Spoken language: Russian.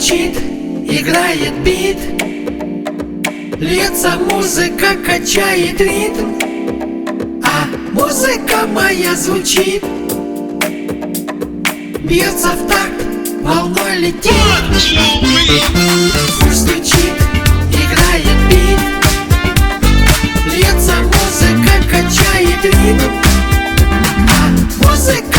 звучит, играет бит, льется музыка, качает ритм, а музыка моя звучит, бьется в такт, волной летит. Пусть стучит, играет бит, льется музыка, качает ритм, а музыка